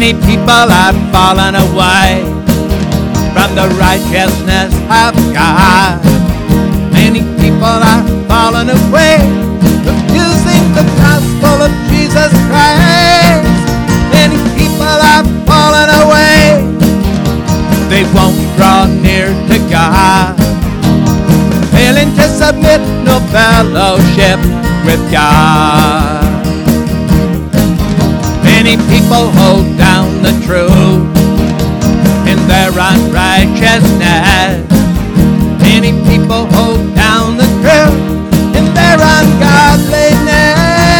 Many people have fallen away from the righteousness of God. Many people are fallen away, refusing the gospel of Jesus Christ. Many people have fallen away, they won't draw near to God, failing to submit, no fellowship with God. Many people hold down the truth in their unrighteousness. Many people hold down the truth in their ungodliness.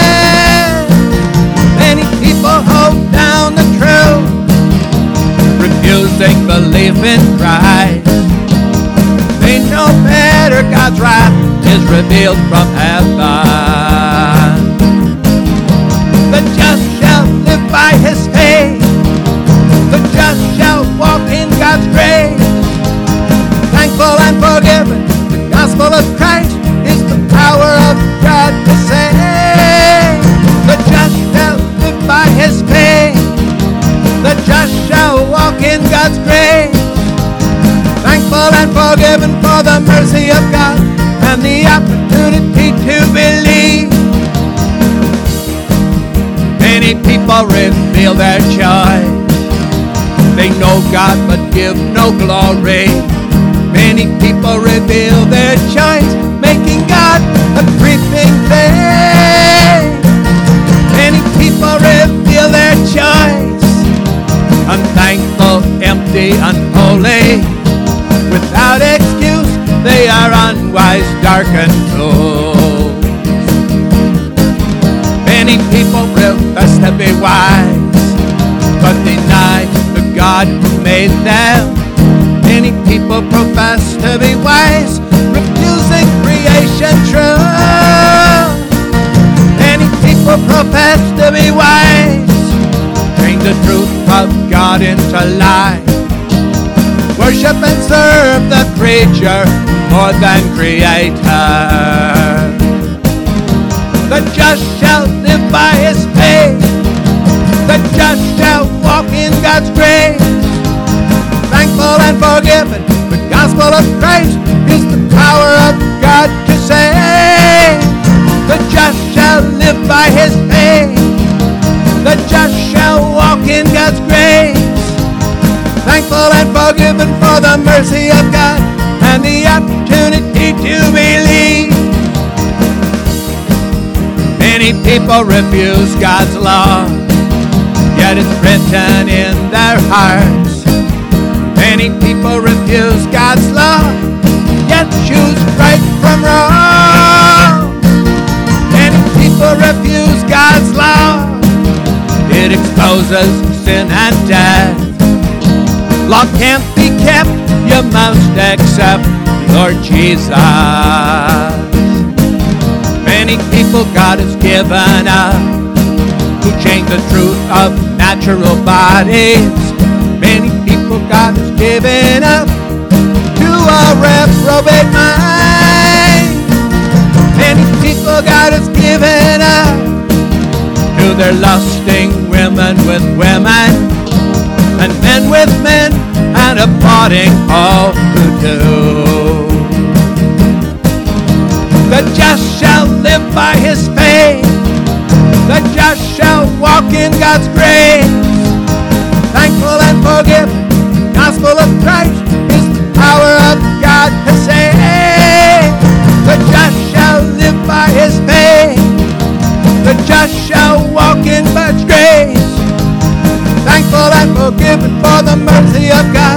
Many people hold down the truth, refusing belief in Christ. They know better, God's wrath is revealed from heaven. The just shall live by his faith. The just shall walk in God's grace. Thankful and forgiven, the gospel of Christ is the power of God to save. The just shall live by his faith. The just shall walk in God's grace. Thankful and forgiven for the mercy of God and the opportunity to believe. Many people reveal their choice. They know God but give no glory. Many people reveal their choice, making God a creeping thing. Many people reveal their choice, unthankful, empty, unholy. Without excuse, they are unwise, darkened fools. Many people profess to be wise, but deny the God who made them. Many people profess to be wise, refusing creation truth. Many people profess to be wise, change the truth of God into lies. Worship and serve the creature more than creator. The just shall live by his faith. The just shall walk in God's grace. Thankful and forgiven, the gospel of Christ is the power of God to save. The just shall live by his faith. The just shall walk in God's grace. Thankful and forgiven for the mercy of God and the opportunity to believe. Many people refuse God's law, yet it's written in their hearts. Many people refuse God's law, yet choose right from wrong. Many people refuse God's law, it exposes sin and death. Law can't be kept, you must accept Lord Jesus. Many people God has given up, who change the truth of natural bodies. Many people God has given up to a reprobate mind. Many people God has given up to their lusting women with women, and men with men, and applauding all who do. The just shall live by his faith. The just shall walk in God's grace. Thankful and forgiven, the gospel of Christ is the power of God to save. The just shall live by his faith. The just shall walk in God's grace. Thankful and forgiven for the mercy of God